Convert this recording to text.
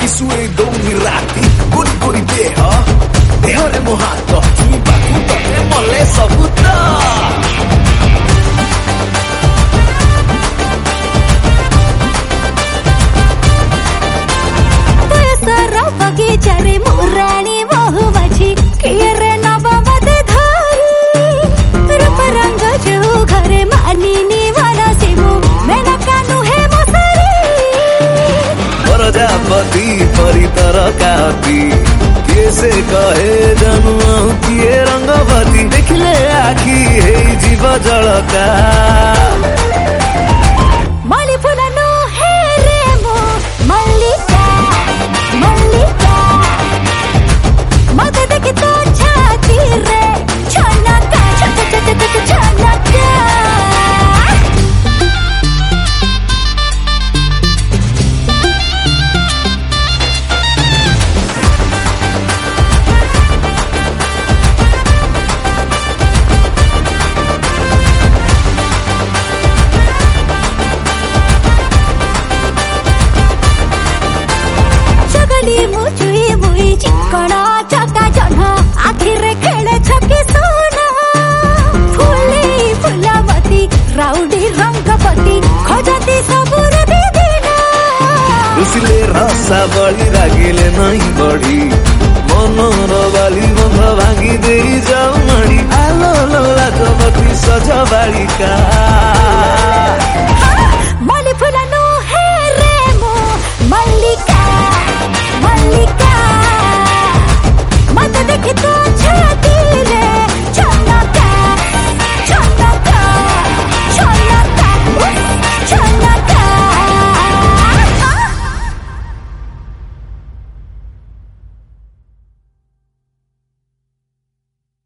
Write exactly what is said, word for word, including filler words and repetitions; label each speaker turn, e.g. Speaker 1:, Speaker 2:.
Speaker 1: शुए दौनी राति गोरी गोरी देह देहरे मो हाथ छुईबाकू तते मले सबु त
Speaker 2: बगीचारे मुराणी बहु बची किरे नवमद धारी रूप रंग जो घरे मानिनी वाला सिमु मेना कानु है मसरी
Speaker 1: प्रजापति परितर काती कैसे कहे जानू किए रंगवती देखले आखी हे जीव जलका
Speaker 2: मली फुलनो हे रे मो मल्लिका मल्लिका मत देख तो छाती रे छनका छक छक छक छनका मुचुई मुई चिकना चका जन आखिरे खेले छकी सोना फुली फुलावती राउडी रंगपति खोजती सबुर दीदिना
Speaker 1: रुसिले रसा बड़ी रागिले नहीं बड़ी मनर बाली बंध भांगी दे जाऊ मड़ी आलो लो लागवती सज बालिका।